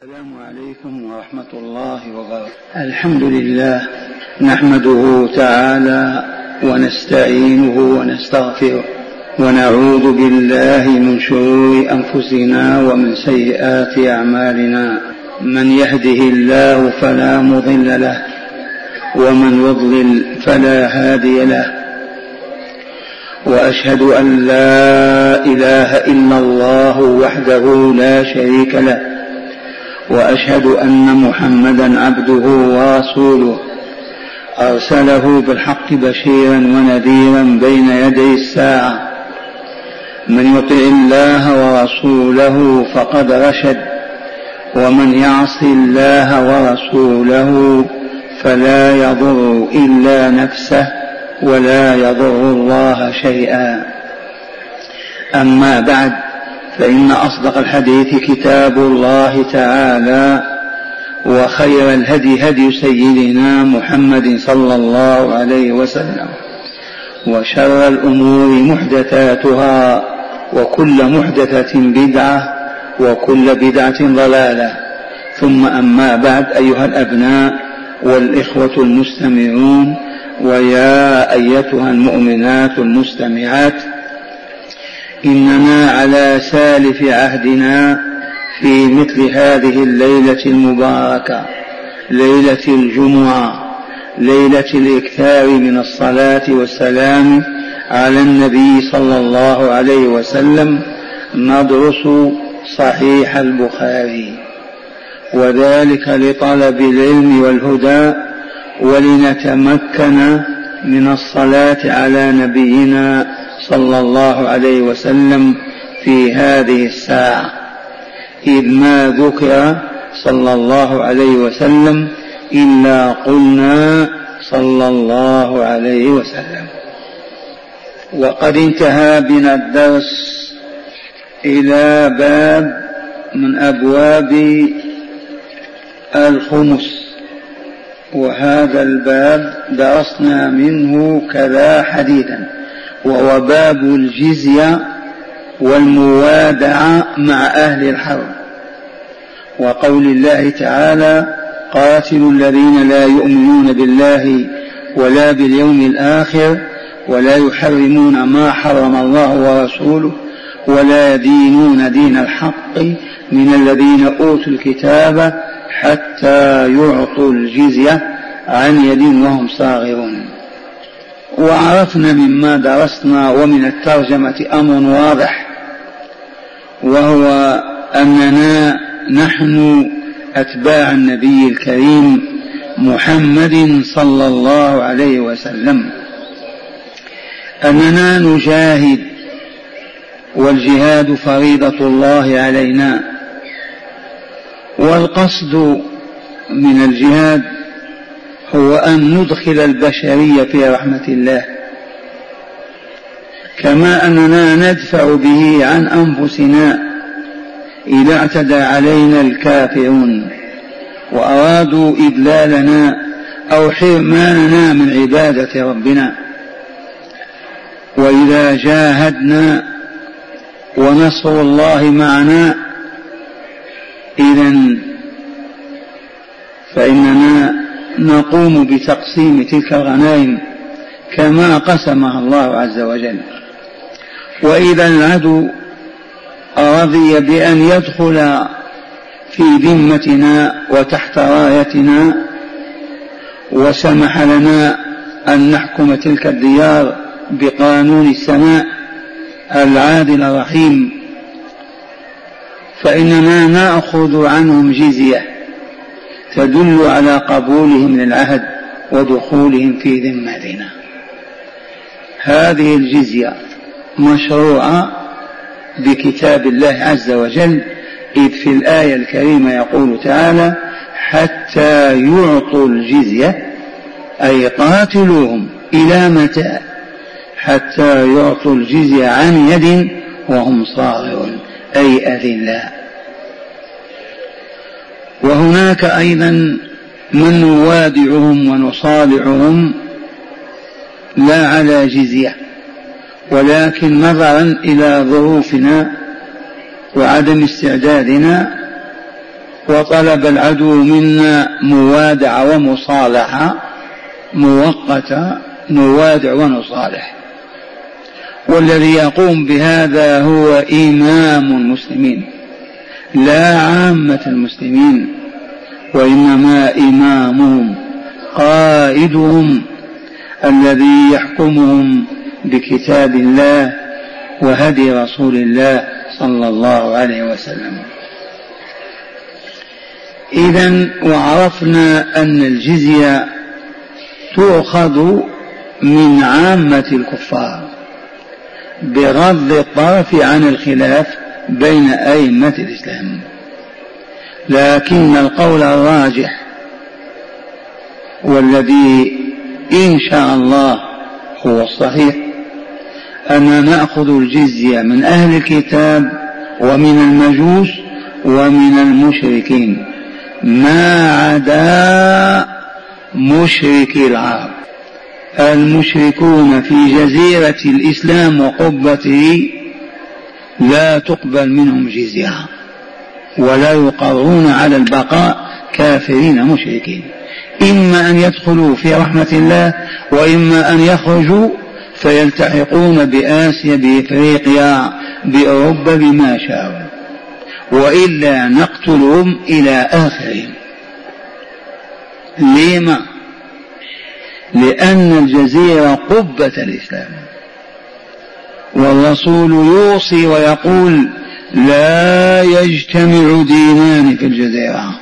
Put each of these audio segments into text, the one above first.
السلام عليكم ورحمة الله وبركاته. الحمد لله نحمده تعالى ونستعينه ونستغفره ونعوذ بالله من شرور أنفسنا ومن سيئات أعمالنا. من يهده الله فلا مضل له ومن يضلل فلا هادي له، وأشهد أن لا إله إلا الله وحده لا شريك له، وأشهد أن محمدا عبده ورسوله أرسله بالحق بشيرا ونذيرا بين يدي الساعة. من يطع الله ورسوله فقد رشد، ومن يعص الله ورسوله فلا يضر إلا نفسه ولا يضر الله شيئا. أما بعد، فإن أصدق الحديث كتاب الله تعالى، وخير الهدي هدي سيدنا محمد صلى الله عليه وسلم، وشر الأمور محدثاتها، وكل محدثة بدعة، وكل بدعة ضلالة. ثم أما بعد، أيها الأبناء والإخوة المستمعون، ويا أيتها المؤمنات المستمعات، إننا على سالف عهدنا في مثل هذه الليلة المباركة، ليلة الجمعة، ليلة الإكثار من الصلاة والسلام على النبي صلى الله عليه وسلم، ندرس صحيح البخاري، وذلك لطلب العلم والهدى، ولنتمكن من الصلاة على نبينا صلى الله عليه وسلم في هذه الساعة، إذ ما ذكر صلى الله عليه وسلم إلا قلنا صلى الله عليه وسلم. وقد انتهى بنا الدرس إلى باب من أبواب الخمس، وهذا الباب درسنا منه كذا حديثا، وهو باب الجزية والموادعة مع أهل الحرب، وقول الله تعالى: قاتلوا الذين لا يؤمنون بالله ولا باليوم الآخر ولا يحرمون ما حرم الله ورسوله ولا يدينون دين الحق من الذين أوتوا الكتاب حتى يعطوا الجزية عن يد وهم صاغرون. وعرفنا مما درسنا ومن الترجمة أمر واضح، وهو أننا نحن أتباع النبي الكريم محمد صلى الله عليه وسلم، أننا نجاهد، والجهاد فريضة الله علينا، والقصد من الجهاد هو أن ندخل البشرية في رحمة الله، كما أننا ندفع به عن أنفسنا إذا اعتدى علينا الكافرون وأرادوا إضلالنا أو حرماننا من عبادة ربنا. وإذا جاهدنا ونصر الله معنا، إذن فإننا نقوم بتقسيم تلك الغنائم كما قسمها الله عز وجل. وإذا العدو رضي بأن يدخل في ذمتنا وتحت رايتنا وسمح لنا أن نحكم تلك الديار بقانون السماء العادل الرحيم، فإننا نأخذ عنهم جزية تدل على قبولهم للعهد ودخولهم في ذمتنا. هذه الجزية مشروعة بكتاب الله عز وجل، إذ في الآية الكريمة يقول تعالى: حتى يعطوا الجزية، أي قاتلوهم. إلى متى؟ حتى يعطوا الجزية عن يد وهم صاغرون، أي أذلاء. وهناك أيضا من نوادعهم ونصالعهم لا على جزية، ولكن نظرا إلى ظروفنا وعدم استعدادنا وطلب العدو منا موادعة ومصالحة مؤقتة، نوادع ونصالح. والذي يقوم بهذا هو إمام المسلمين، لا عامة المسلمين، وإنما إمامهم قائدهم الذي يحكمهم بكتاب الله وهدي رسول الله صلى الله عليه وسلم. إذن وعرفنا أن الجزية تؤخذ من عامة الكفار بغض الطرف عن الخلاف بين أئمة الإسلام، لكن القول الراجح والذي إن شاء الله هو الصحيح أننا نأخذ الجزية من أهل الكتاب ومن المجوس ومن المشركين ما عدا مشركي العرب. المشركون في جزيرة الإسلام وقبته لا تقبل منهم جزية ولا يقرون على البقاء كافرين مشركين، إما أن يدخلوا في رحمة الله وإما أن يخرجوا فيلتحقون بآسيا بإفريقيا بأوروبا بما شاءوا، وإلا نقتلهم إلى آخرهم. لما؟ لأن الجزيرة قبة الإسلام، والرسول يوصي ويقول لا يجتمع دينان في الجزيرة،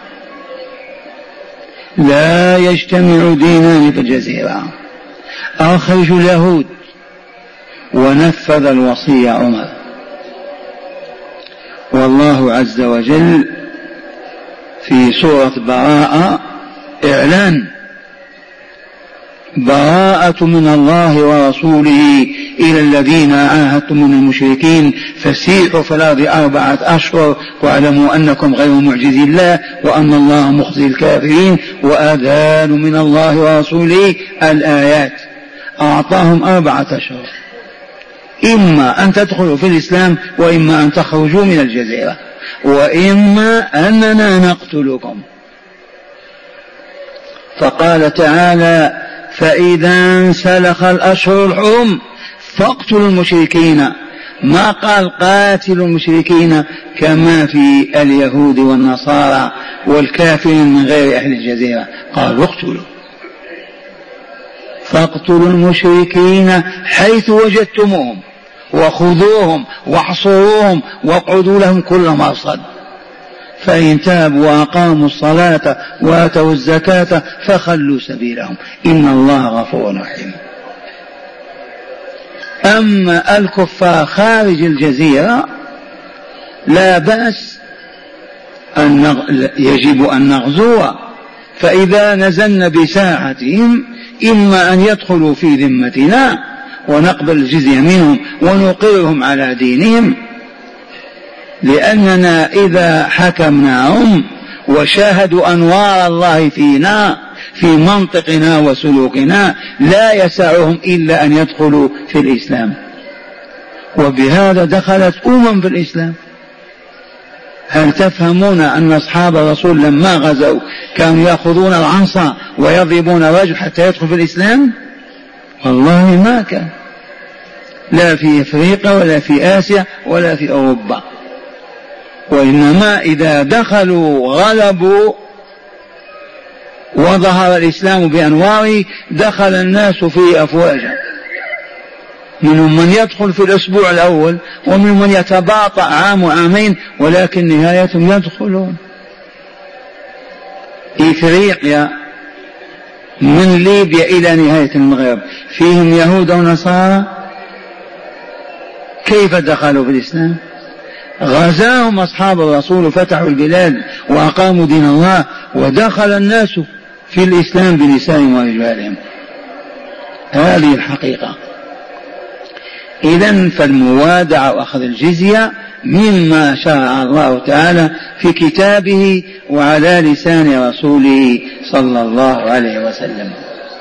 لا يجتمع دينان في الجزيرة. أخرجوا اليهود، ونفذ الوصية عمر. والله عز وجل في سورة براءة إعلان براءة من الله ورسوله إلى الذين عاهدتم من المشركين فسيحوا في الأرض 4 أشهر واعلموا أنكم غير معجزي الله وأن الله مخزي الكافرين وآذان من الله ورسوله الآيات. أعطاهم 4 أشهر، إما أن تدخلوا في الإسلام وإما أن تخرجوا من الجزيرة وإما أننا نقتلكم. فقال تعالى فإذا انسلخ الأشهر الحرم فاقتلوا المشركين، ما قال قاتلوا المشركين كما في اليهود والنصارى والكافرين من غير أهل الجزيرة، قال اقتلوا. فاقتلوا المشركين حيث وجدتموهم وخذوهم واحصروهم واقعدوا لهم كل مرصد، فإن تابوا وأقاموا الصلاة وآتوا الزكاة فخلوا سبيلهم إن الله غفور رحيم. أما الكفار خارج الجزيرة لا بأس يجب أن نغزو، فإذا نزلنا بساحتهم إما أن يدخلوا في ذمتنا ونقبل الجزية منهم ونقرهم على دينهم، لأننا إذا حكمناهم وشاهدوا أنوار الله فينا في منطقنا وسلوكنا لا يسعهم إلا أن يدخلوا في الإسلام. وبهذا دخلت في الإسلام. هل تفهمون أن أصحاب الرسول لما غزوا كانوا يأخذون العنصة ويضربون الرجل حتى يدخل في الإسلام؟ والله ما كان، لا في إفريقيا ولا في آسيا ولا في أوروبا، وإنما إذا دخلوا غلبوا وظهر الإسلام بأنواره دخل الناس فيه أفواجا، منهم من يدخل في الأسبوع الأول ومنهم من يتباطأ عام وعامين، ولكن نهايتهم يدخلون. إفريقيا من ليبيا إلى نهاية المغرب فيهم يهود ونصارى، كيف دخلوا في الإسلام؟ غزاهم أصحاب الرسول وفتحوا البلاد وأقاموا دين الله ودخل الناس في الإسلام بلسانهم ورجالهم. هذه الحقيقة. إذن فالموادعة وأخذ الجزية مما شرع الله تعالى في كتابه وعلى لسان رسوله صلى الله عليه وسلم.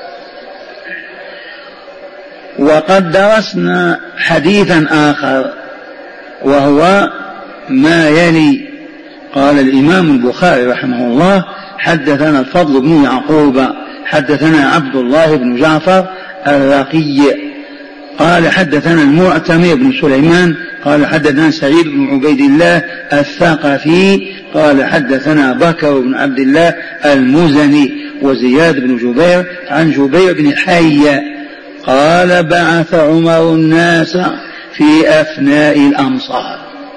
وقد درسنا حديثا آخر وهو ما يلي قال الإمام البخاري رحمه الله: حدثنا الفضل بن يعقوب حدثنا عبد الله بن جعفر الرقي قال حدثنا المعتمر بن سليمان قال حدثنا سعيد بن عبيد الله الثقفي قال حدثنا بكر بن عبد الله المزني وزياد بن جبير عن جبير بن حي قال: بعث عمر الناس في أفناء الأمصار.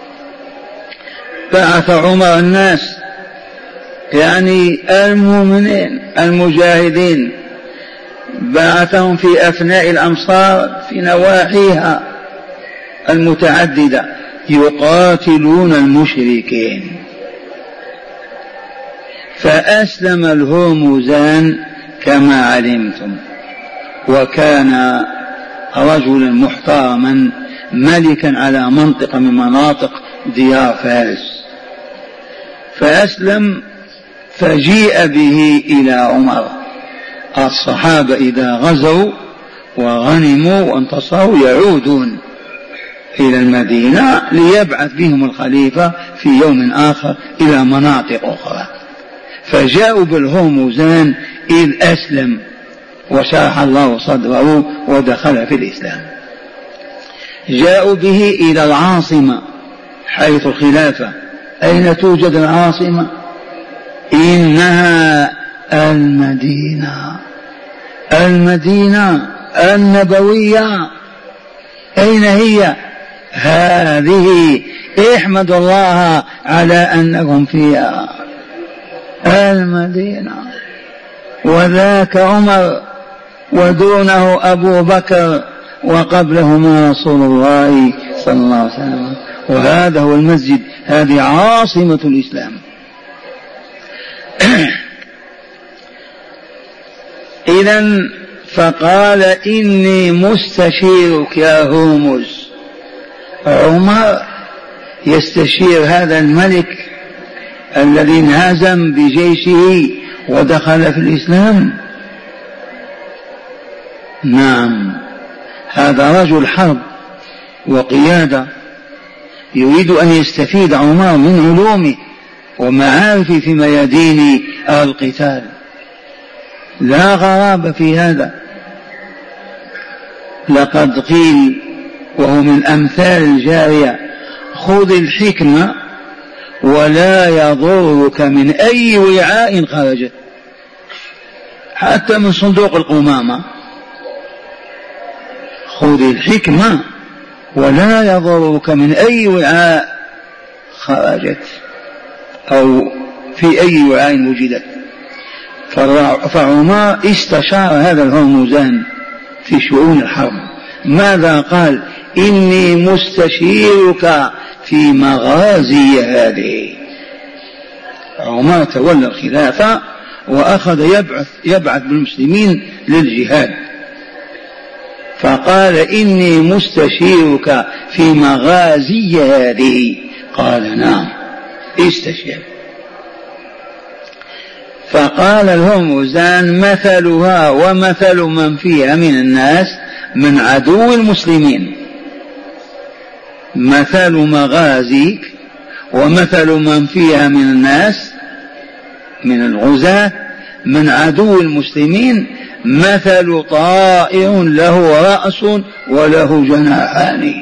بعث عمر الناس يعني المؤمنين المجاهدين، بعثهم في أفناء الأمصار في نواحيها المتعددة يقاتلون المشركين. فأسلم الهرمزان كما علمتم، وكان رجلا محترما ملكا على منطقة من مناطق ديار فارس، فأسلم فجيء به إلى عمر. الصحابة إذا غزوا وغنموا وانتصروا يعودون إلى المدينة ليبعث بهم الخليفة في يوم آخر إلى مناطق أخرى، فجاءوا بالهرمزان إذ أسلم وشرح الله صدره ودخل في الإسلام. جاءوا به إلى العاصمة حيث الخلافة. أين توجد العاصمة؟ إنها المدينة النبوية. أين هي؟ هذه. احمد الله على أنكم فيها، المدينة. وذاك عمر ودونه أبو بكر وقبلهما رسول الله صلى الله عليه وسلم. وهذا هو المسجد، هذه عاصمة الإسلام. إذن فقال: إني مستشيرك يا هرمز. عمر يستشير هذا الملك الذي انهزم بجيشه ودخل في الإسلام. نعم، هذا رجل حرب وقيادة، يريد أن يستفيد عمر من علومه ومعارفه في ميادين القتال. لا غرابة في هذا. لقد قيل وهو من أمثال الجارية: خذ الحكمة ولا يضرك من أي وعاء خرجت، حتى من صندوق القمامة. خذ الحكمة ولا يضرك من أي وعاء خرجت أو في أي وعاء وجدت. فعمر استشار هذا الهرمزان في شؤون الحرب. ماذا قال؟ إني مستشيرك في مغازي هذه. عمر تولى الخلافة وأخذ يبعث بالمسلمين للجهاد، فقال: إني مستشيرك في مغازي هذه. قال: نعم، استشير. فقال الهرمزان: مثلها ومثل من فيها من الناس من عدو المسلمين. مثل مغازيك ومثل من فيها من الناس من الغزاة من عدو المسلمين مثل طائر له رأس وله جناحان.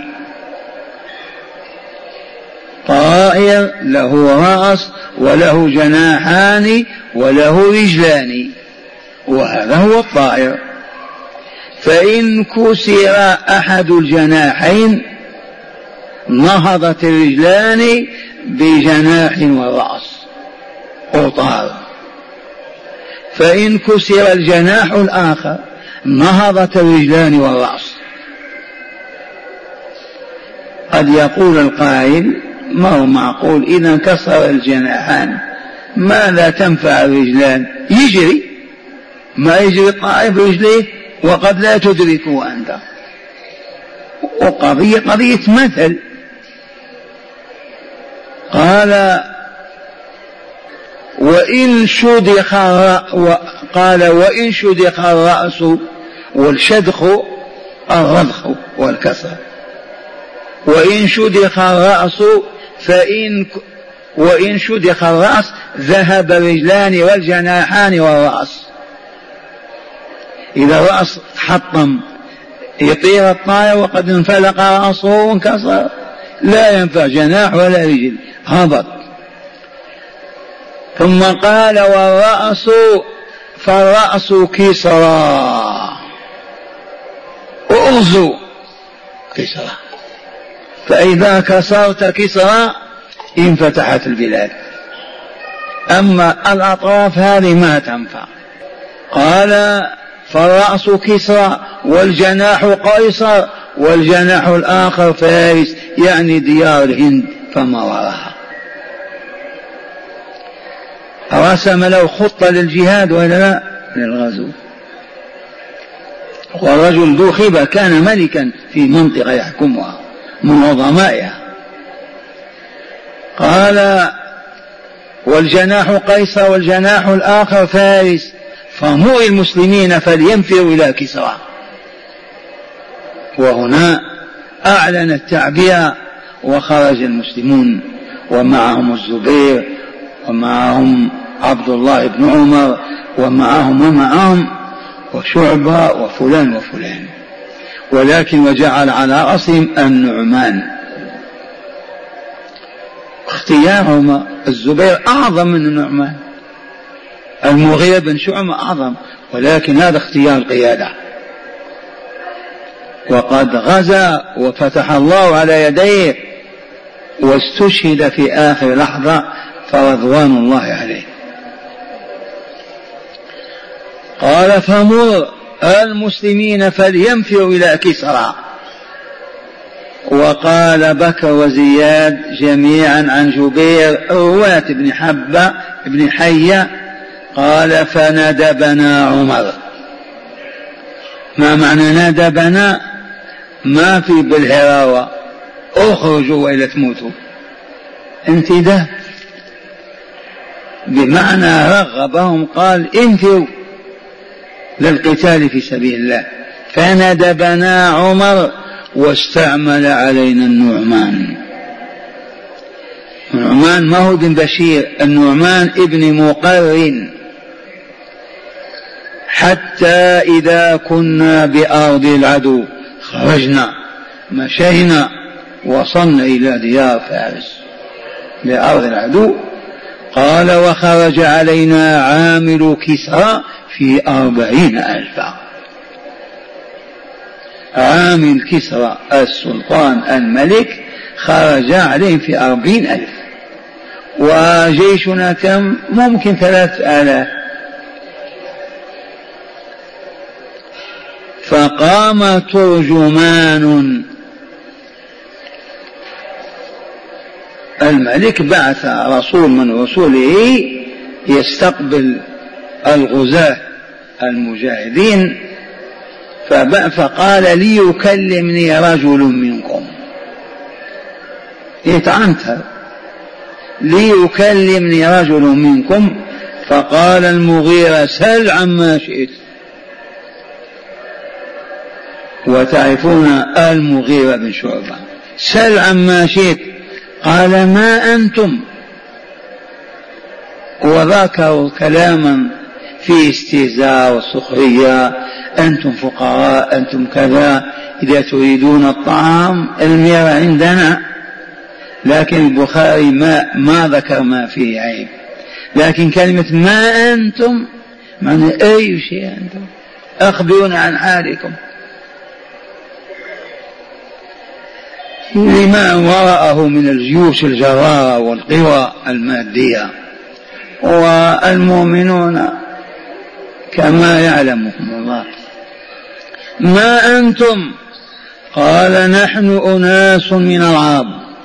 طائر له رأس وله جناحان وله رجلان، وهذا هو الطائر. فإن كسر أحد الجناحين نهضت الرجلان بجناح ورأس وطار، فإن كسر الجناح الآخر نهضت الرجلان والرأس. قد يقول القائل: ما هو معقول إذا كسر الجناحان ماذا تنفع الرجلان؟ يجري، ما يجري الطائر برجليه وقد لا تدركه أنت. وقضية مثل. قال: وإن شدخ الرأس، والشدخ الرضخ والكسر. وإن شدخ الرأس وإن شدخ الرأس ذهب الرجلان والجناحان والرأس. إذا الرأس حطم يطير الطائر وقد انفلق رأسه وانكسر، لا ينفع جناح ولا رجل، هبط. ثم قال والرأس، فالرأس كسرى، أرزو كسرى، فإذا كسرت كسرى انفتحت البلاد، أما الأطراف هذه ما تنفع. قال فالرأس كسرى والجناح قيصر والجناح الآخر فارس، يعني ديار الهند فما وراها. رسم له خطة للجهاد ولا لا؟ للغزو. والرجل ذو خبرة، كان ملكا في منطقة يحكمها من عظمائها. قال والجناح قيصر والجناح الآخر فارس، فمر المسلمين فلينفروا إلى كسرى. وهنا أعلن التعبئة وخرج المسلمون، ومعهم الزبير ومعهم عبد الله بن عمر ومعهم وشعبة وفلان وفلان، ولكن وجعل على رأسهم النعمان. اختيارهم الزبير أعظم من النعمان، المغيرة بن شعبة أعظم، ولكن هذا اختيار القيادة. وقد غزا وفتح الله على يديه واستشهد في آخر لحظة، فرضوان الله عليه. قال فمر المسلمين فلينفروا إلى كسرى. وقال بكر وزياد جميعا عن جبير رواة بن حبة بن حية قال فندبنا عمر. ما معنى ندبنا؟ ما في بالهراوة اخرجوا وإلا تموتوا، انتداب، بمعنى رغبهم، قال انفروا للقتال في سبيل الله. فندبنا عمر واستعمل علينا النعمان. النعمان ما هو بن بشير، النعمان ابن مقرن. حتى إذا كنا بأرض العدو خرجنا مشينا وصلنا إلى ديار فارس بأرض العدو. قال وخرج علينا عامل كسرى في 40,000. عامل كسرى السلطان الملك خرج عليهم في 40,000، وجيشنا كم؟ ممكن 3,000. فقام ترجمان، الملك بعث رسول من رسوله يستقبل الغزاة المجاهدين، فقال ليكلمني رجل منكم، يتعنتر، ليكلمني رجل منكم. فقال المغيرة سل عما شئت. وتعرفون المغيرة بن شعبة، سل عما شئت. قال ما أنتم، وذكروا كلاما في استهزاء وسخرية، أنتم فقراء، أنتم كذا، إذا تريدون الطعام المير عندنا. لكن البخاري ما ذكر ما فيه عيب، لكن كلمة ما أنتم معنى أي شيء أنتم، أخبرونا عن حالكم. لما وراءه من الجيوش الجرارة والقوى المادية، والمؤمنون كما يعلمهم الله. ما أنتم؟ قال نحن أناس من العرب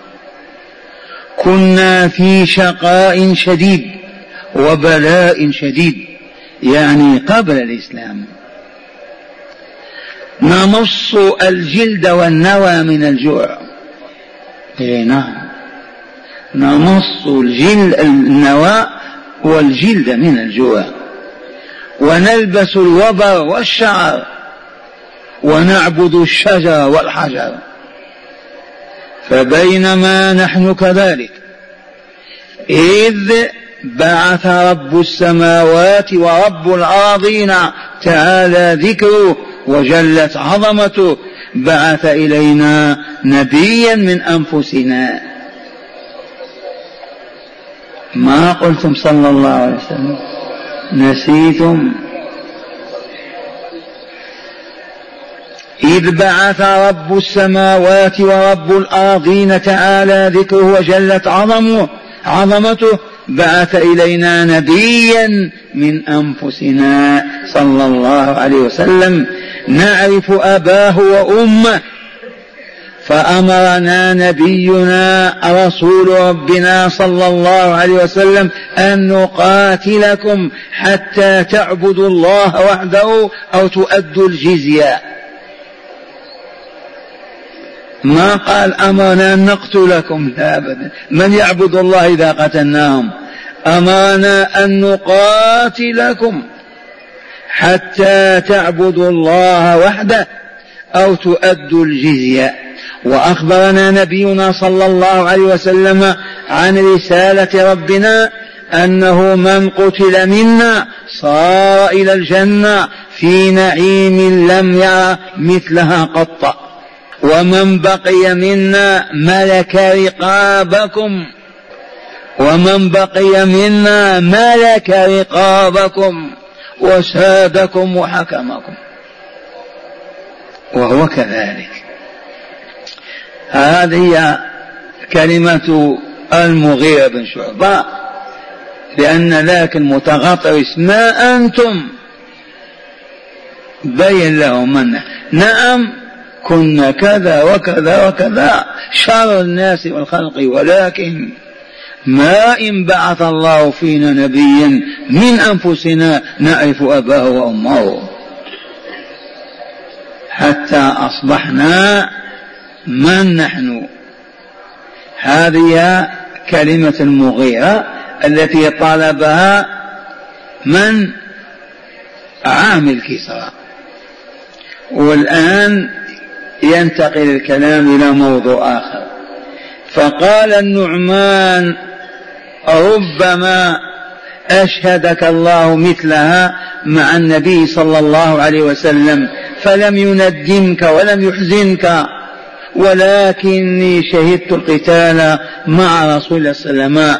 كنا في شقاء شديد وبلاء شديد، يعني قبل الإسلام، نمص الجلد والنوى من الجوع. نعم، نمص النوى والجلد من الجوع، ونلبس الوبر والشعر، ونعبد الشجر والحجر. فبينما نحن كذلك إذ بعث رب السماوات ورب الأرضين تعالى ذكره وجلت عظمته، بعث إلينا نبيا من أنفسنا. ما قلتم صلى الله عليه وسلم؟ نسيتم؟ إذ بعث رب السماوات ورب الأرضين تعالى ذكره وجلت عظمته، بعث إلينا نبيا من أنفسنا صلى الله عليه وسلم نعرف أباه وأمه، فأمرنا نبينا رسول ربنا صلى الله عليه وسلم أن نقاتلكم حتى تعبدوا الله وحده أو تؤدوا الجزية. ما قال أمرنا أن نقتلكم، لا أبدا، من يعبد الله إذا قتلناهم؟ أمرنا أن نقاتلكم حتى تعبدوا الله وحده أو تؤدوا الجزية. وأخبرنا نبينا صلى الله عليه وسلم عن رسالة ربنا أنه من قتل منا صار إلى الجنة في نعيم لم يرى مثلها قط، ومن بقي منا ملك رقابكم، ومن بقي منا ملك رقابكم وسادكم وحكمكم، وهو كذلك. هذه كلمة المغيرة بن شعبة، لأن ذاك المتغطرس ما أنتم بين له منه، نعم كنا كذا وكذا وكذا شر الناس والخلق، ولكن ما إن بعث الله فينا نبيا من أنفسنا نعرف أباه وأمه، حتى أصبحنا من نحن. هذه كلمة المغيرة التي طلبها من عامل كسرى. والآن ينتقل الكلام إلى موضوع آخر. فقال النعمان ربما أشهدك الله مثلها مع النبي صلى الله عليه وسلم فلم يندمك ولم يحزنك، ولكني شهدت القتال مع رسول الله صلى الله عليه وسلم.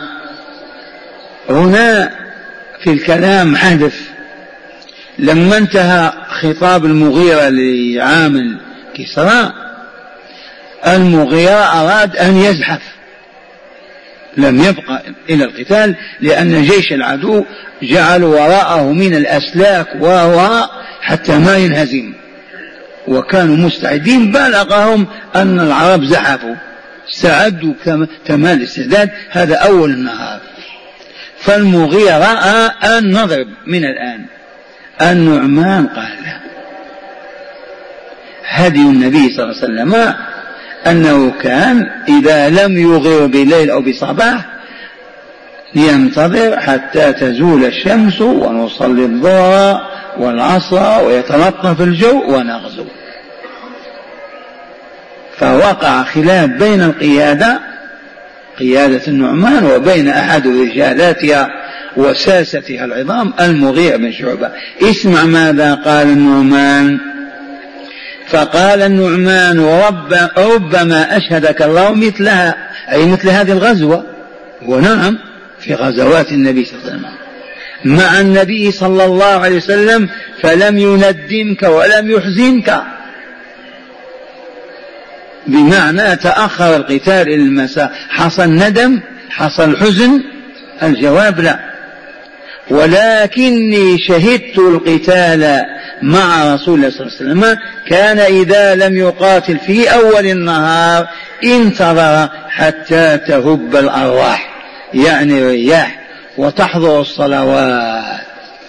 هنا في الكلام حدث، لما انتهى خطاب المغيرة لعامل كسرى، المغيرة أراد أن يزحف، لم يبقى إلى القتال، لأن جيش العدو جعلوا وراءه من الأسلاك وهو حتى ما ينهزم، وكانوا مستعدين. بلغهم أن العرب زحفوا، استعدوا كمال الاستعداد. هذا أول النهار. فالمغيرة رأى أن نضرب من الآن. النعمان قال لا، هدي النبي صلى الله عليه وسلم أنه كان إذا لم يغير بالليل أو بصباح ينتظر حتى تزول الشمس ونصلي الظهر والعصر ويتلطف الجو ونغزو. فوقع خلاف بين القيادة، قيادة النعمان، وبين أحد رجالاتها وساستها العظام المغيرة بن شعبة. اسمع ماذا قال النعمان. فقال النعمان ربما أشهدك الله مثلها، أي مثل هذه الغزوة، ونعم في غزوات النبي صلى الله عليه وسلم مع النبي صلى الله عليه وسلم فلم يندمك ولم يحزنك، بمعنى تأخر القتال إلى المساء، حصل ندم، حصل حزن؟ الجواب لا. ولكني شهدت القتال مع رسول الله صلى الله عليه وسلم، كان إذا لم يقاتل في أول النهار انتظر حتى تهب الأرواح، يعني الرياح، وتحضر الصلوات.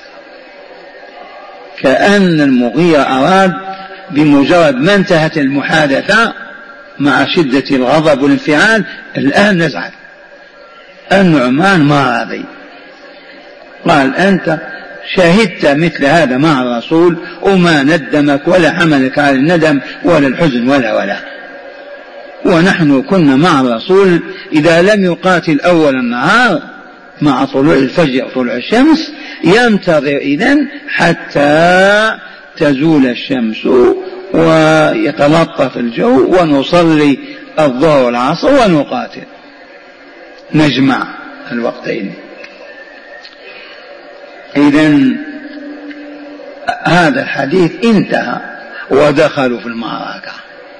كأن المغيرة أراد بمجرد ما انتهت المحادثة مع شدة الغضب والانفعال الآن نزعل. النعمان ما راضي، قال أنت شهدت مثل هذا مع الرسول وما ندمك ولا حملك على الندم ولا الحزن ولا ونحن كنا مع الرسول إذا لم يقاتل أول النهار مع طلوع الفجر أو طلوع الشمس ينتظر إذن حتى تزول الشمس ويتلطف الجو ونصلي الظهر والعصر ونقاتل، نجمع الوقتين. إذن هذا الحديث انتهى ودخلوا في المعركة،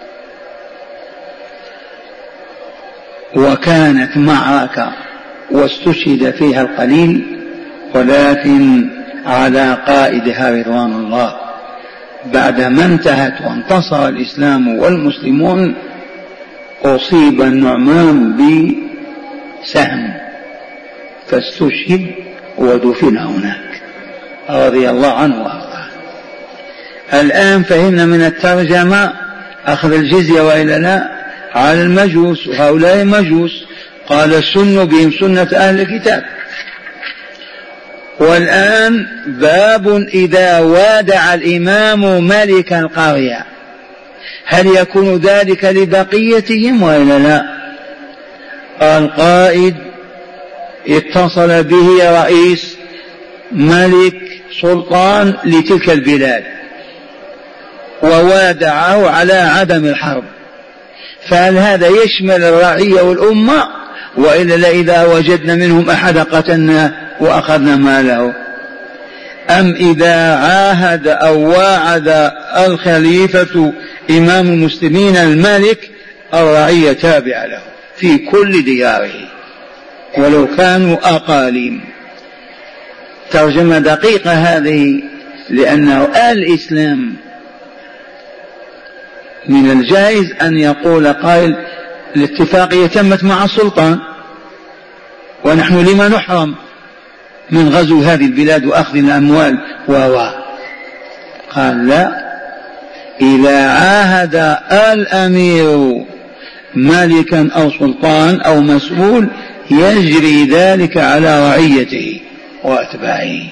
وكانت معركة واستشهد فيها القليل، ولكن على قائدها رضوان الله بعدما انتهت وانتصر الإسلام والمسلمون أصيب النعمان بسهم فاستشهد ودفن هناك رضي الله عنه وارضاه. الآن فهمنا من الترجمة أخذ الجزية وإلا لا على المجوس، وهؤلاء مجوس قال السن بهم سنة أهل الكتاب. والآن باب إذا وادع الإمام ملك القرية هل يكون ذلك لبقيتهم وإلا لا؟ القائد اتصل به رئيس ملك سلطان لتلك البلاد ووادعه على عدم الحرب، فهل هذا يشمل الرعية والأمة وإلا لا إذا وجدنا منهم أحد قتلنا وأخذنا ماله؟ أم إذا عاهد أو واعد الخليفة إمام المسلمين الملك الرعية تابعة له في كل دياره ولو كانوا أقاليم. ترجمة دقيقة هذه، لأنه الإسلام من الجائز أن يقول قائل الاتفاقية تمت مع السلطان ونحن لما نحرم من غزو هذه البلاد وأخذ الأموال قال لا، إذا عاهد الأمير مالكا أو سلطان أو مسؤول يجري ذلك على رعيته وأتباعه.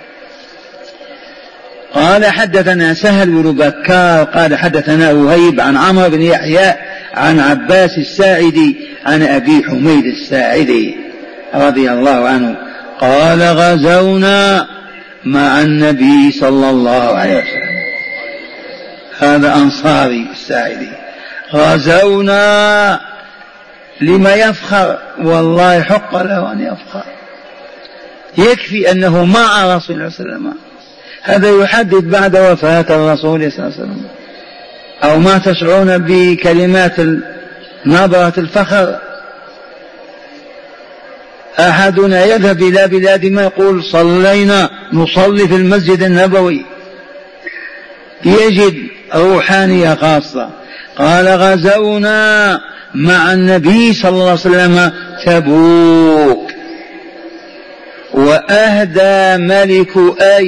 قال حدثنا سهل بن بكار قال حدثنا وهيب عن عمرو بن يحيى عن عباس الساعدي عن أبي حميد الساعدي رضي الله عنه قال غزونا مع النبي صلى الله عليه وسلم. هذا أنصاري الساعدي. غزونا لما يفخر؟ والله حق له أن يفخر، يكفي أنه مع رسول الله صلى الله عليه وسلم. هذا يحدد بعد وفاة الرسول صلى الله عليه وسلم. أو ما تشعرون بكلمات نبرة الفخر؟ أحدنا يذهب إلى بلاد ما يقول صلينا نصلي في المسجد النبوي، يجد روحانية خاصة. قال غزونا مع النبي صلى الله عليه وسلم تبوك وأهدى ملك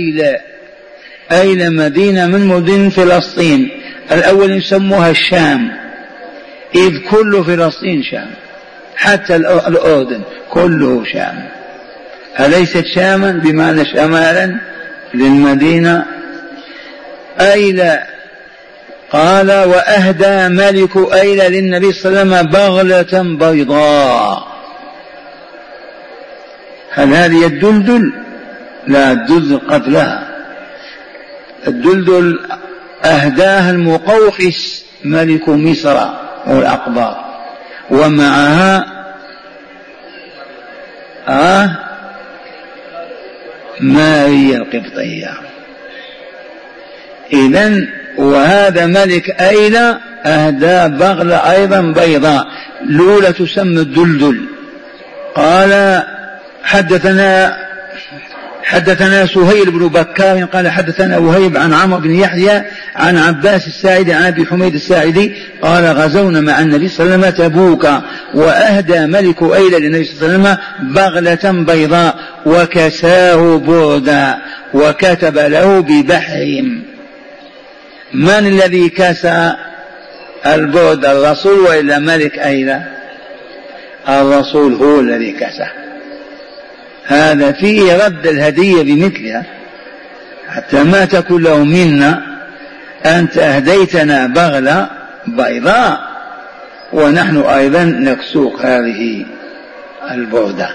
أيلة مدينة من مدن فلسطين، الأول يسموها الشام، إذ كل فلسطين شام، حتى الأردن كله شام، أليست شاما بمعنى شمالا للمدينة؟ أيلة. قال وأهدى ملك أيلة للنبي صلى الله عليه وسلم بغلة بيضاء. هل هذه الدلدل؟ لا، الدلدل قبلها. الدلدل أهداها المقوقس ملك مصر والأقباط، ومعها ماريا القبطية. إذن وهذا ملك أيلة أهدى بغلة أيضا بيضاء لولا تسمى الدلدل. قال حدثنا سهيل بن بكار قال حدثنا وهيب عن عمرو بن يحيى عن عباس الساعدي عن أبي حميد الساعدي قال غزونا مع النبي صلى الله عليه وسلم تبوك وأهدى ملك أيلة للنبي صلى الله عليه وسلم بغلة بيضاء وكساه بردا وكتب له ببحرهم. من الذي كسى البرد؟ الرسول وإلا ملك أيلة؟ الرسول هو الذي كسى. هذا فيه رد الهدية بمثلها حتى ما تكون له منا أنت أهديتنا بغلة بيضاء ونحن أيضا نكسوك هذه البردة.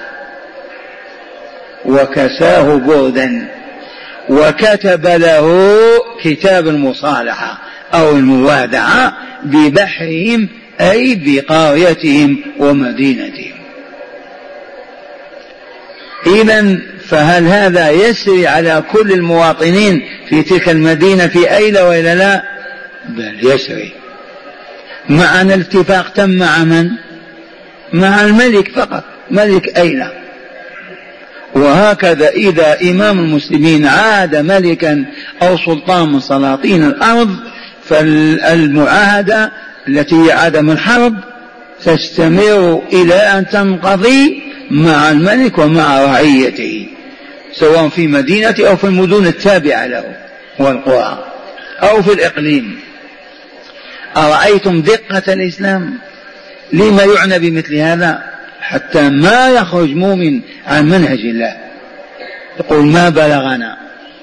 وكساه بردا وكتب له كتاب المصالحة أو الموادعة ببحرهم أي بقريتهم ومدينتهم. إذن فهل هذا يسري على كل المواطنين في تلك المدينة في أيلة وإلا لا؟ بل يسري. مع أن الاتفاق تم مع من؟ مع الملك فقط، ملك أيلة. وهكذا إذا إمام المسلمين عاد ملكا أو سلطان من سلاطين الأرض فالمعاهدة التي هي عدم الحرب تستمر إلى أن تنقضي مع الملك ومع رعيته، سواء في مدينة أو في المدن التابعة له والقرى أو في الإقليم. أرأيتم دقة الإسلام؟ لما يعنى بمثل هذا؟ حتى ما يخرج مؤمن عن منهج الله، يقول ما بلغنا،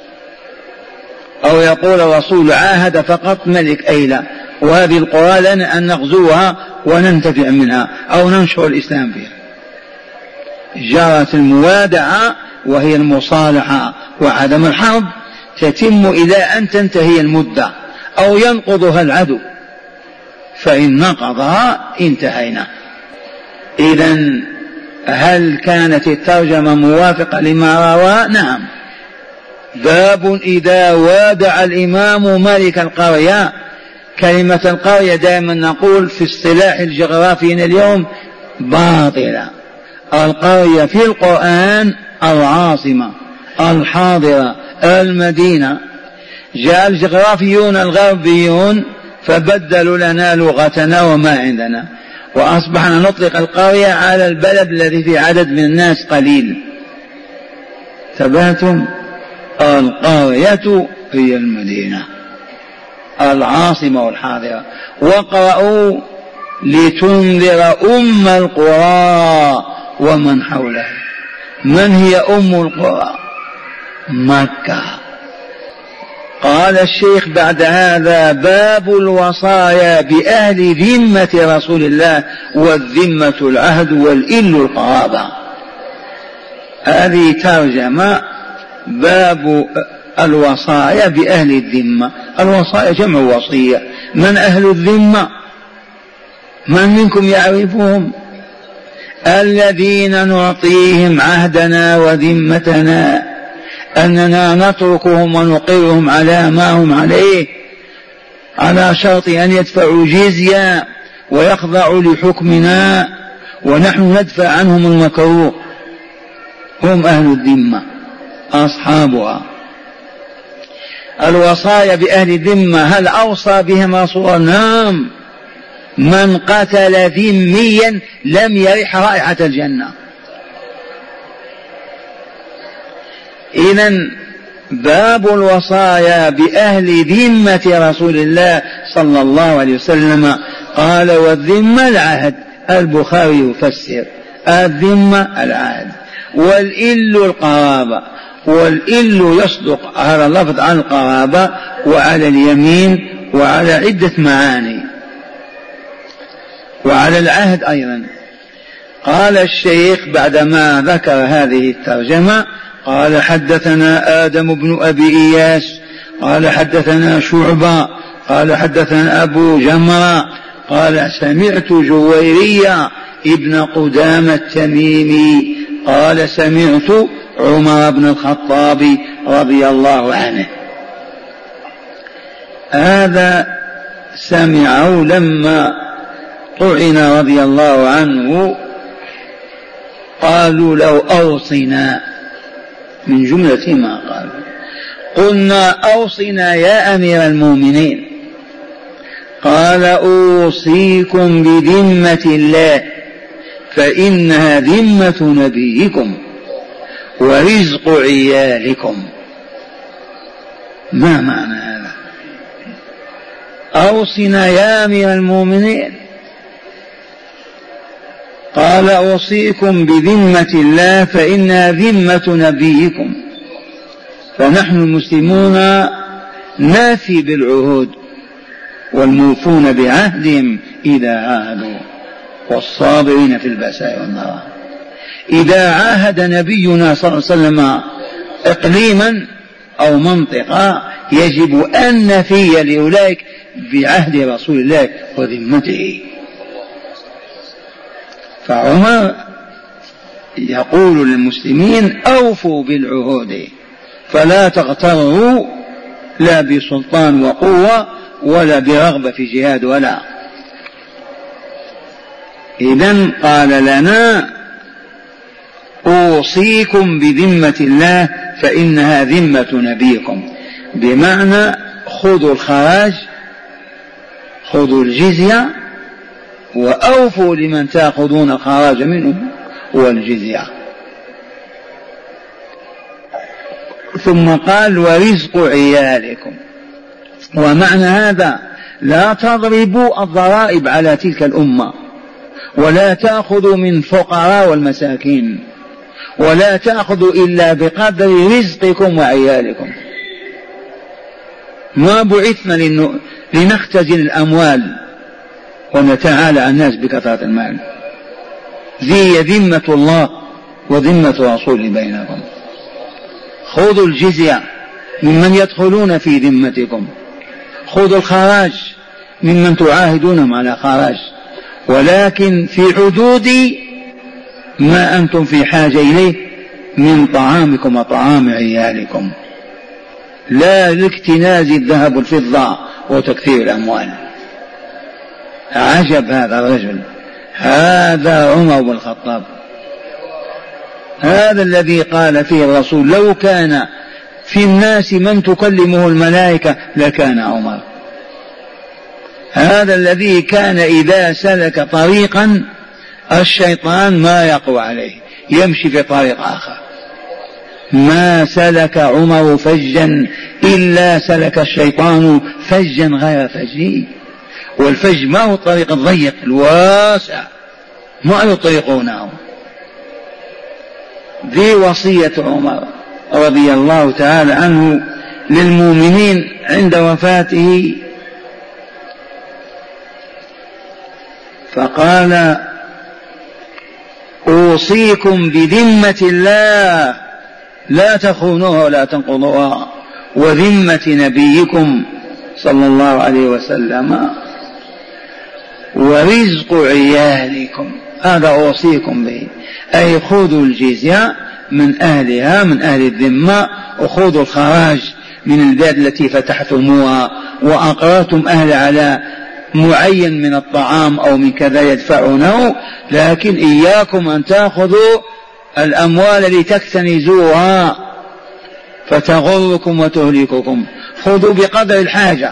أو يقول الرسول عاهد فقط ملك أيلة وهذه القرى لنا أن نغزوها وننتفع منها أو ننشر الإسلام فيها. جرت الموادعة وهي المصالحة وعدم الحرب تتم إلى أن تنتهي المدة أو ينقضها العدو، فإن نقضها انتهينا. إذن هل كانت الترجمة موافقة لما روى؟ نعم. باب إذا وادع الإمام ملك القرية. كلمة القرية دائما نقول في اصطلاح الجغرافيين اليوم باطلة. القرية في القرآن العاصمة الحاضرة المدينة. جاء الجغرافيون الغربيون فبدلوا لنا لغتنا وما عندنا، وأصبحنا نطلق القرية على البلد الذي فيه عدد من الناس قليل. تبهتم؟ القرية هي المدينة العاصمة والحاضرة. وقرأوا لتنذر أم القرى ومن حولها. من هي أم القرى؟ مكة. قال الشيخ بعد هذا باب الوصايا بأهل ذمة رسول الله، والذمة العهد والإل القرابة. هذه ترجمة باب الوصايا بأهل الذمة. الوصايا جمع وصية. من أهل الذمة؟ من منكم يعرفهم؟ الذين نعطيهم عهدنا وذمتنا أننا نتركهم ونقرهم على ما هم عليه على شرط أن يدفعوا جزية ويخضعوا لحكمنا ونحن ندفع عنهم المكروه. هم أهل الذمة أصحابها. الوصايا بأهل الذمة هل أوصى بهم رسول الله؟ نعم. من قتل ذميا لم يرح رائحة الجنة. إذن باب الوصايا بأهل ذمة رسول الله صلى الله عليه وسلم. قال والذمة العهد. البخاري يفسر الذمة العهد، والإل القرابة. والإل يصدق على اللفظ عن القرابة وعلى اليمين وعلى عدة معاني وعلى العهد أيضا. قال الشيخ بعدما ذكر هذه الترجمة قال حدثنا آدم بن أبي إياس قال حدثنا شعبة قال حدثنا أبو جمرة قال سمعت جويرية ابن قدامة التميمي قال سمعت عمر بن الخطاب رضي الله عنه. هذا سمعه لما طعن رضي الله عنه، قالوا له أوصنا، من جملة ما قالوا قلنا أوصنا يا أمير المؤمنين. قال أوصيكم بذمة الله فإنها ذمة نبيكم ورزق عيالكم. ما معنى هذا؟ أوصنا يا أمير المؤمنين. قال أوصيكم بذمة الله فإنها ذمة نبيكم. فنحن المسلمون نافي بالعهود والموفون بعهدهم إذا عاهدوا والصابرين في البأساء والضراء. إذا عاهد نبينا صلى الله عليه وسلم إقليما أو منطقة يجب أن نفي لأولئك بعهد رسول الله وذمته. فعمر يقول للمسلمين أوفوا بالعهود فلا تغتروا لا بسلطان وقوة ولا برغبة في جهاد ولا. إذن قال لنا أوصيكم بذمة الله فإنها ذمة نبيكم، بمعنى خذوا الخراج خذوا الجزية وأوفوا لمن تأخذون الخراج منه والجزية. ثم قال ورزق عيالكم، ومعنى هذا لا تضربوا الضرائب على تلك الأمة ولا تأخذوا من فقراء والمساكين ولا تأخذوا إلا بقدر رزقكم وعيالكم. ما بعثنا لنختزن الأموال ونتعالى على الناس بكثرة المال. ذي ذمة الله وذمة رسوله بينكم. خذوا الجزية ممن يدخلون في ذمتكم، خذوا الخراج ممن تعاهدونهم على خراج، ولكن في حدود ما أنتم في حاجة إليه من طعامكم وطعام عيالكم، لا لاكتناز الذهب والفضة وتكثير الأموال. عجب هذا الرجل، هذا عمر بن الخطاب، هذا الذي قال فيه الرسول لو كان في الناس من تكلمه الملائكة لكان عمر. هذا الذي كان إذا سلك طريقا الشيطان ما يقوى عليه يمشي في طريق آخر. ما سلك عمر فجا إلا سلك الشيطان فجا غير فجه. والفج ما هو الطريق الضيق الواسع، ما يطرقونه. ذي وصية عمر رضي الله تعالى عنه للمؤمنين عند وفاته، فقال أوصيكم بذمة الله لا تخونوها ولا تنقضوها وذمة نبيكم صلى الله عليه وسلم ورزق عيالكم. هذا أوصيكم به، أي خذوا الجزية من أهلها من أهل الذمة، وخذوا الخراج من البلاد التي فتحتموها وأقررتم أهل على معين من الطعام أو من كذا يدفعونه، لكن إياكم أن تأخذوا الأموال لتكتنزوها فتغركم وتهلككم. خذوا بقدر الحاجة،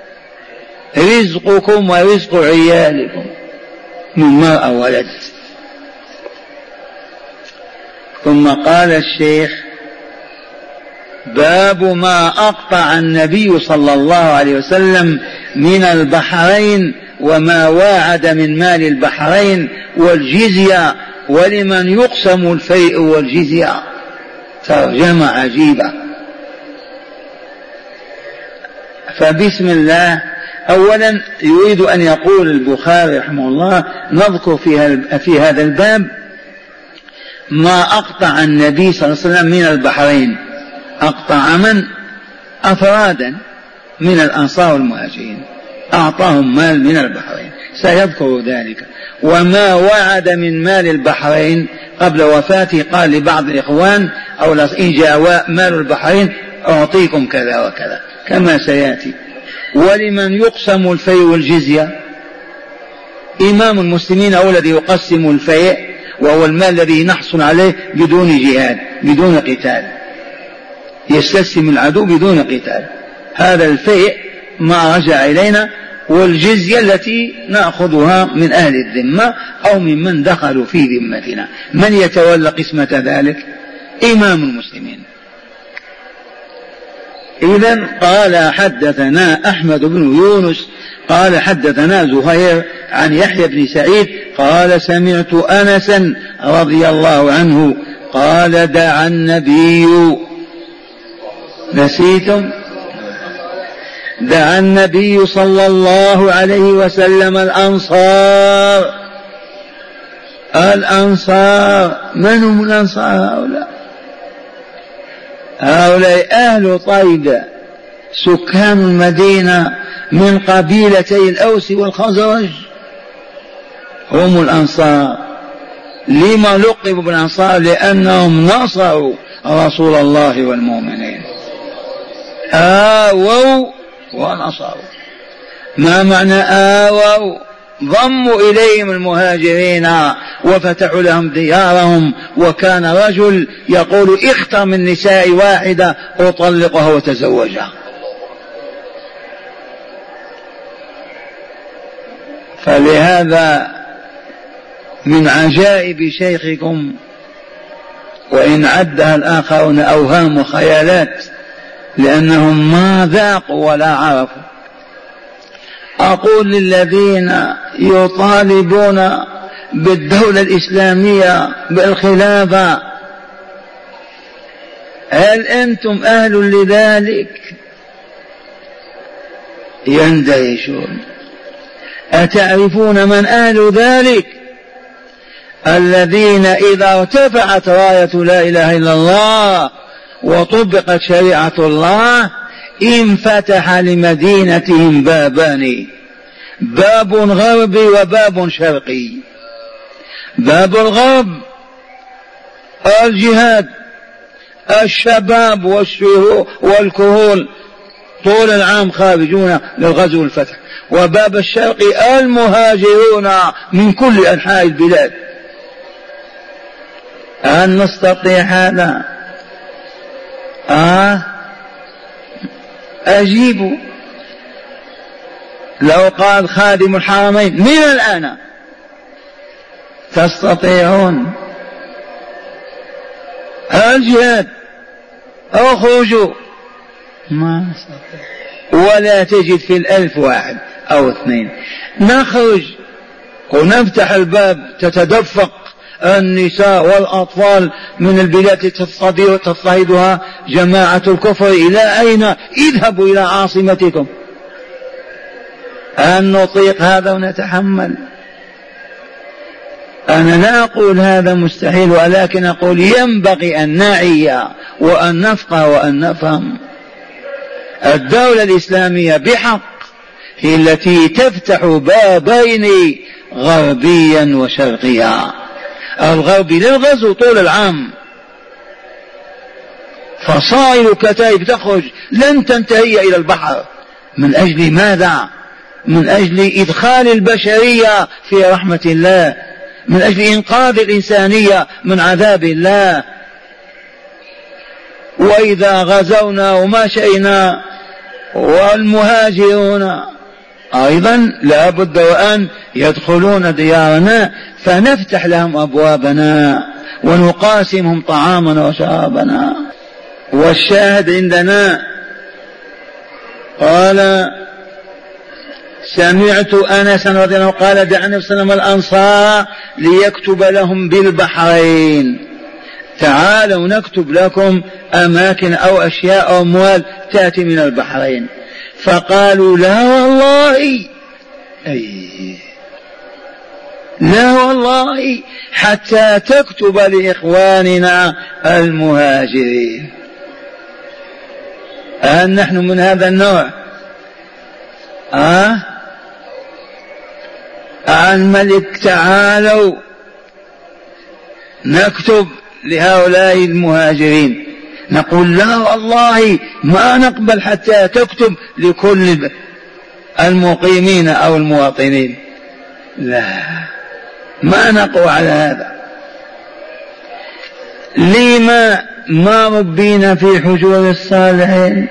رزقكم ورزق عيالكم من مرأة ولد. ثم قال الشيخ باب ما أقطع النبي صلى الله عليه وسلم من البحرين وما واعد من مال البحرين والجزية ولمن يقسم الفيء والجزية. ترجمة عجيبة. فبسم الله. أولا يريد أن يقول البخاري رحمه الله نذكر في هذا الباب ما أقطع النبي صلى الله عليه وسلم من البحرين. أقطع من؟ أفرادا من الأنصار والمهاجرين، أعطاهم مال من البحرين، سيذكر ذلك. وما وعد من مال البحرين قبل وفاته قال لبعض الإخوان أو إن جاء مال البحرين أعطيكم كذا وكذا كما سيأتي. ولمن يقسم الفيء والجزية، إمام المسلمين هو الذي يقسم الفيء وهو المال الذي نحصل عليه بدون جهاد بدون قتال، يستسلم العدو بدون قتال. هذا الفيء ما رجع إلينا، والجزية التي نأخذها من أهل الذمة أو ممن دخلوا في ذمتنا. من يتولى قسمة ذلك؟ إمام المسلمين. إذن قال حدثنا أحمد بن يونس قال حدثنا زهير عن يحيى بن سعيد قال سمعت أنسا رضي الله عنه قال دعا النبي، نسيتم؟ دعا النبي صلى الله عليه وسلم الأنصار. من هم الأنصار؟ هؤلاء أهل طيبة سكان المدينة من قبيلتي الأوس والخزرج، هم الأنصار. لما لقبوا بالأنصار؟ لأنهم نصروا رسول الله والمؤمنين، آووا ونصروا. ما معنى آووا؟ ضموا إليهم المهاجرين وفتحوا لهم ديارهم، وكان رجل يقول اختر من نساء واحدة أطلقها وتزوجها. فلهذا من عجائب شيخكم، وإن عدها الآخرون أوهام وخيالات لأنهم ما ذاقوا ولا عرفوا. أقول للذين يطالبون بالدولة الإسلامية بالخلافة: هل أنتم أهل لذلك؟ يندهشون. أتعرفون من أهل ذلك؟ الذين إذا ارتفعت راية لا إله إلا الله وطبقت شريعة الله انفتح لمدينتهم بابان: باب غربي وباب شرقي. باب الغرب الجهاد، الشباب والكهول طول العام خارجون للغزو والفتح. وباب الشرقي المهاجرون من كل أنحاء البلاد. هل نستطيع هذا؟ أجيبوا. لو قال خادم الحرمين من الآن تستطيعون الجهاد اخرجوا؟ ما نستطيع. ولا تجد في 1000 واحد أو 2 نخرج ونفتح الباب تتدفق النساء والأطفال من البلاد تضطهدها جماعة الكفر. إلى أين؟ اذهبوا إلى عاصمتكم. أن نطيق هذا ونتحمل؟ أنا لا أقول هذا مستحيل، ولكن أقول ينبغي أن نعي وأن نفقه وأن نفهم. الدولة الإسلامية بحق هي التي تفتح بابين غربيا وشرقيا. الغربي للغزو طول العام، فصائل كتائب تخرج لن تنتهي إلى البحر. من أجل ماذا؟ من أجل إدخال البشرية في رحمة الله، من أجل إنقاذ الإنسانية من عذاب الله. وإذا غزونا ومشينا والمهاجرون أيضا لا بد وأن يدخلون ديارنا، فنفتح لهم أبوابنا ونقاسمهم طعامنا وشرابنا. والشاهد عندنا قال: سمعت أنس رضي الله عنه قال: دعا النبي صلى الله عليه وسلم الأنصار ليكتب لهم بالبحرين: تعالوا نكتب لكم أماكن أو أشياء أو أموال تأتي من البحرين. فقالوا: لا والله، لا والله حتى تكتب لإخواننا المهاجرين. هل نحن من هذا النوع؟ الملك تعالوا نكتب لهؤلاء المهاجرين. نقول: لا والله ما نقبل حتى تكتب لكل المقيمين أو المواطنين. لا، ما نقوى على هذا. لما ما ربينا في حجور الصالحين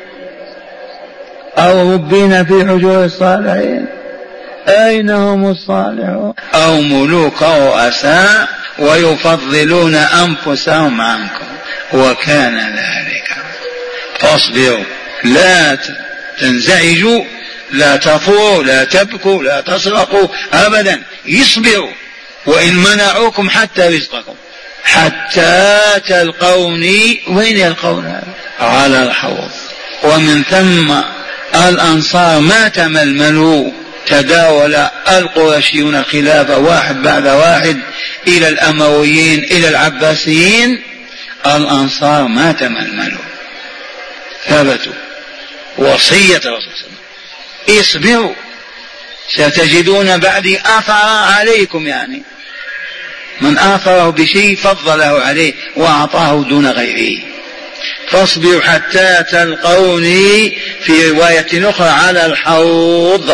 أو ربينا في حجور الصالحين؟ أين هم الصالحون؟ أو ملوك أو رؤساء ويفضلون أنفسهم عنكم، وكان ذلك. فاصبروا، لا تنزعجوا، لا تفوروا، لا تبكوا، لا تسرقوا أبدا. يصبروا، وإن منعوكم حتى رزقكم حتى تلقوني. وين يلقون؟ على الحوض. ومن ثم الأنصار ما تململوا، تداول القرشيون الخلافة واحد بعد واحد إلى الأمويين إلى العباسيين، الأنصار ما تململوا، ثبتوا. وصية الرسول صلى الله عليه وسلم: اصبروا ستجدون بعدي أثر عليكم، يعني من آثره بشيء فضله عليه وأعطاه دون غيره. فاصبروا حتى تلقوني، في رواية أخرى على الحوض.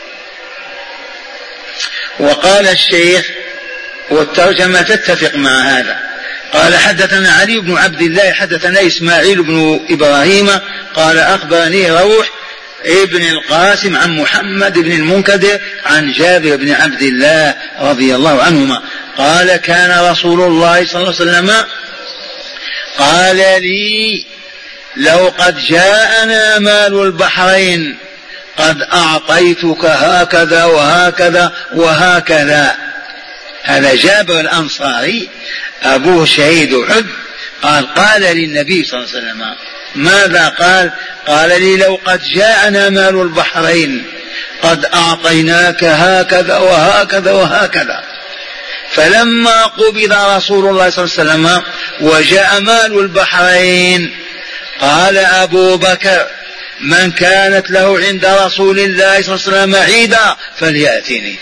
وقال الشيخ والترجمة تتفق مع هذا، قال: حدثنا علي بن عبد الله حدثنا إسماعيل بن إبراهيم قال أخبرني روح ابن القاسم عن محمد بن المنكدر عن جابر بن عبد الله رضي الله عنهما قال: كان رسول الله صلى الله عليه وسلم قال لي: لو قد جاءنا مال البحرين قد أعطيتك هكذا وهكذا وهكذا. هذا جابر الأنصاري أبوه شهيد أحد، قال للنبي صلى الله عليه وسلم ماذا قال؟ قال لي: لو قد جاءنا مال البحرين قد أعطيناك هكذا وهكذا وهكذا. فلما قبض رسول الله صلى الله عليه وسلم وجاء مال البحرين قال أبو بكر: من كانت له عند رسول الله صلى الله عليه وسلم عيدا فليأتني.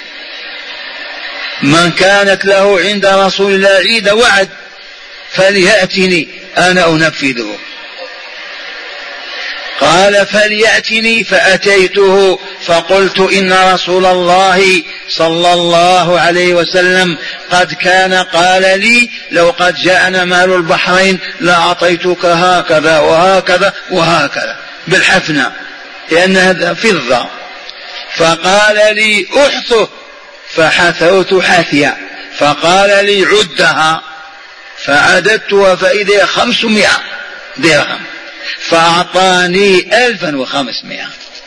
من كانت له عند رسول الله عيد وعد فليأتني أنا أنفذه. قال: فليأتني. فأتيته فقلت: إن رسول الله صلى الله عليه وسلم قد كان قال لي: لو قد جاءنا مال البحرين لأعطيتك هكذا وهكذا وهكذا بالحفنة، لأن هذا فضة. فقال لي: أحثه. فحثوت حثيا. فقال لي: عدها. فعددتها فإذا 500 درهم، فأعطاني 1500.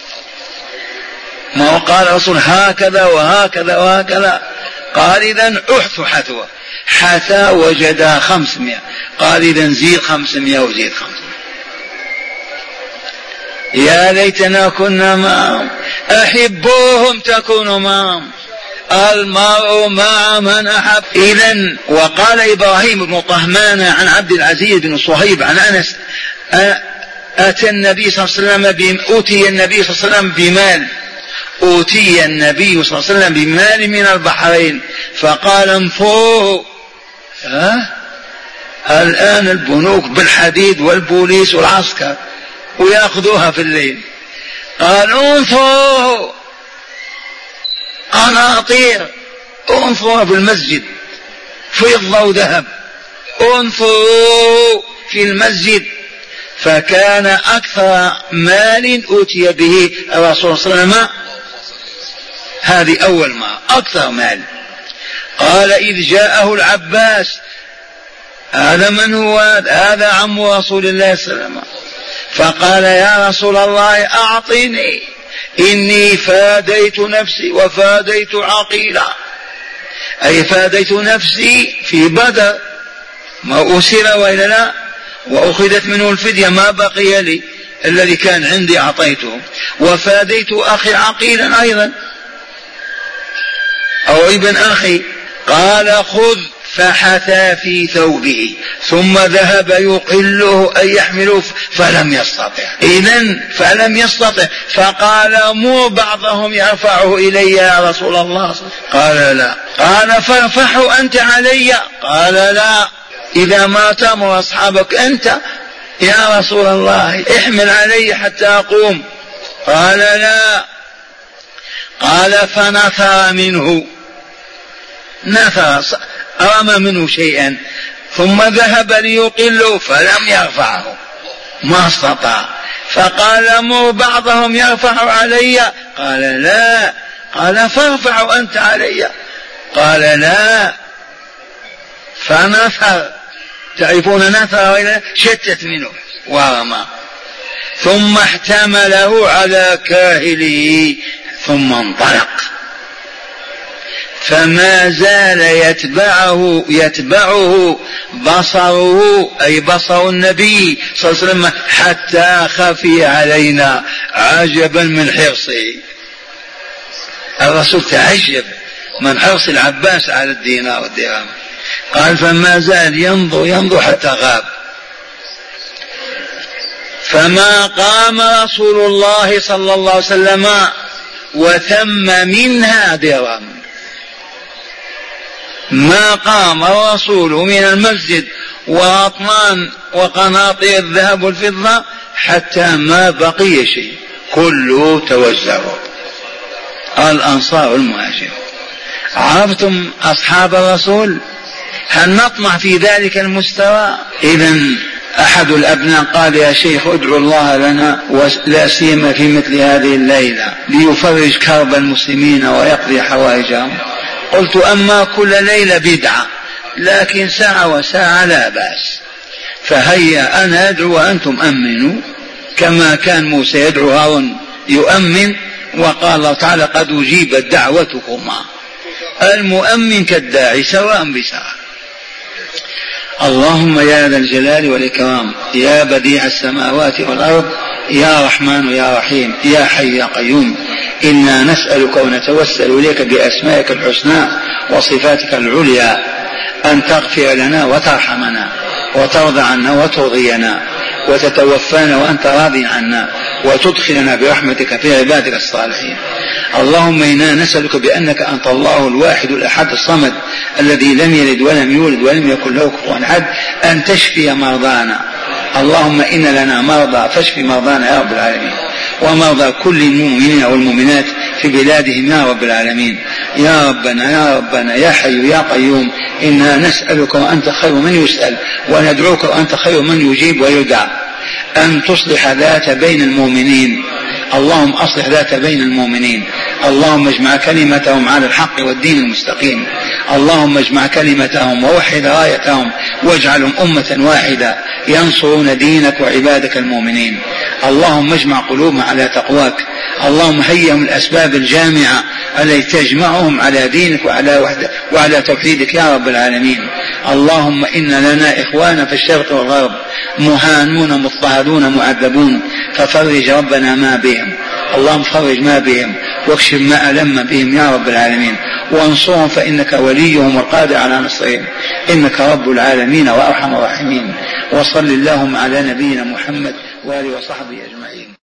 ما قال الرسول هكذا وهكذا وهكذا؟ قال: إذن أحث حثوة. حثى وجدها 500. قال: إذن زيد 500 وزيد 500. يا ليتنا كنا معهم، أحبوهم تكونوا معهم، المرء مع من أحب. إذن وقال إبراهيم بن طهمان عن عبد العزيز بن صهيب عن أنس: أتي النبي صلى الله عليه وسلم أوتي النبي صلى الله عليه وسلم بمال، أوتي النبي صلى الله عليه وسلم بمال من البحرين فقال: انفوه. الآن البنوك بالحديد والبوليس والعسكر ويأخذوها في الليل. قال: انفوه قناطير، انفوها في المسجد فضة وذهب، انفوه في المسجد. فكان أكثر مال أوتي به الرسول صلى الله عليه وسلم، هذه أول ما أكثر مال. قال: إذ جاءه العباس. هذا من هو؟ هذا عم رسول الله صلى الله عليه وسلم. فقال: يا رسول الله أعطني، إني فاديت نفسي وفاديت عقيلا، أي فاديت نفسي في بدر، ما أسر وإلا لا، وأخذت منه الفدية ما بقي لي، الذي كان عندي أعطيته، وفاديت أخي عقيلا أيضا أو ابن أخي. قال: خذ. فحثى في ثوبه ثم ذهب يقله أي يحمله فلم يستطع. إذن فلم يستطع. فقال: مو بعضهم يرفعه إلي يا رسول الله. قال: لا. قال: فارفعه أنت علي. قال: لا، إذا ما تأمر أصحابك أنت يا رسول الله احمل علي حتى أقوم. قال: لا. قال: فنثر منه، نثر رمى منه شيئا، ثم ذهب ليقله فلم يرفعه، ما استطاع. فقال: مر بعضهم يرفع علي. قال: لا. قال: فارفع أنت علي. قال: لا. فنثر، تعرفون نثر، شتت منه ورمى، ثم احتمله على كاهله ثم انطلق. فما زال يتبعه بصره، أي بصر النبي صلى الله عليه وسلم، حتى خفي علينا عجبا من حرصه. الرسول تعجب من حرص العباس على الدينار والدرهم. قال فما زال ينظر حتى غاب. فما قام رسول الله صلى الله عليه وسلم وثم منها درهم. ما قام الرسول من المسجد وأطنان وقناطير الذهب والفضة حتى ما بقي شيء، كله توزع. الأنصار والمهاجرين. عرفتم أصحاب الرسول؟ هل نطمع في ذلك المستوى؟ إذن أحد الأبناء قال يا شيخ ادعو الله لنا ولا سيما في مثل هذه الليلة ليفرج كرب المسلمين ويقضي حوائجهم. قلت أما كل ليلة بدعة، لكن ساعة وساعة لا بأس. فهيا أنا أدعو وأنتم أمنوا كما كان موسى يدعو هارون يؤمن، وقال الله تعالى قد أجيبت دعوتكما. المؤمن كالداعي سواء بسواء. اللهم يا ذا الجلال والإكرام يا بديع السماوات والأرض يا رحمن يا رحيم يا حي يا قيوم، إنا نسألك ونتوسل إليك بأسمائك الحسنى وصفاتك العليا أن تغفر لنا وترحمنا وترضى عنا وترضينا وتتوفانا وأنت راض عنا وتدخلنا برحمتك في عبادك الصالحين. اللهم إنا نسألك بأنك أنت الله الواحد الأحد الصمد الذي لم يلد ولم يولد ولم يكن له كفوا أحد أن تشفي مرضانا. اللهم إن لنا مرضى فاشف مرضانا يا رب العالمين، ومرضى كل المؤمنين والمؤمنات في بلادهم يا رب العالمين. يا ربنا يا ربنا يا حي يا قيوم إنا نسألك وأنت خير من يسأل وندعوك وأنت خير من يجيب ويدعى أن تصلح ذات بين المؤمنين. اللهم أصلح ذات بين المؤمنين. اللهم اجمع كلمتهم على الحق والدين المستقيم. اللهم اجمع كلمتهم ووحد رايتهم واجعلهم أمة واحدة ينصرون دينك وعبادك المؤمنين. اللهم اجمع قلوبهم على تقواك. اللهم هيئهم الأسباب الجامعة التي تجمعهم على دينك وعلى توحيدك يا رب العالمين. اللهم إن لنا إخوانا في الشرق والغرب مهانون مضطهدون معذبون، ففرج ربنا ما بهم. اللهم فرج ما بهم واكشف ما ألم بهم يا رب العالمين، وانصرهم فإنك وليهم والقادر على نصرهم، إنك رب العالمين وأرحم الراحمين. وصل اللهم على نبينا محمد وآله وصحبه أجمعين.